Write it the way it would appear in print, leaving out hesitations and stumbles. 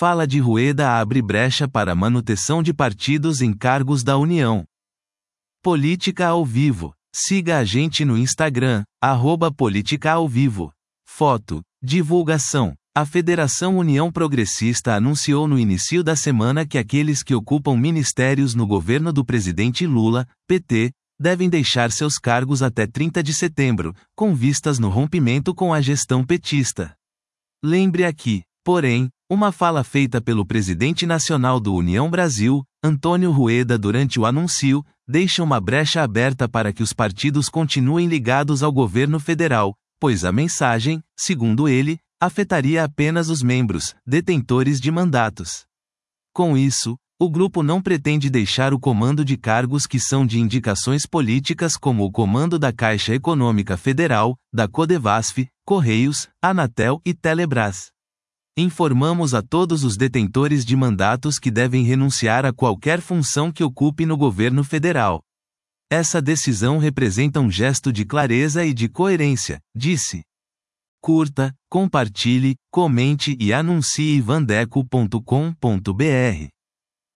Fala de Rueda abre brecha para manutenção de partidos em cargos da União. Política ao vivo. Siga a gente no Instagram, @política-ao-vivo. Foto. Divulgação. A Federação União Progressista anunciou no início da semana que aqueles que ocupam ministérios no governo do presidente Lula, PT, devem deixar seus cargos até 30 de setembro, com vistas no rompimento com a gestão petista. Lembre aqui, porém, uma fala feita pelo presidente nacional do União Brasil, Antônio Rueda, durante o anúncio, deixa uma brecha aberta para que os partidos continuem ligados ao governo federal, pois a mensagem, segundo ele, afetaria apenas os membros, detentores de mandatos. Com isso, o grupo não pretende deixar o comando de cargos que são de indicações políticas, como o comando da Caixa Econômica Federal, da Codevasf, Correios, Anatel e Telebrás. Informamos a todos os detentores de mandatos que devem renunciar a qualquer função que ocupe no governo federal. Essa decisão representa um gesto de clareza e de coerência, disse. Curta, compartilhe, comente e anuncie vandeco.com.br.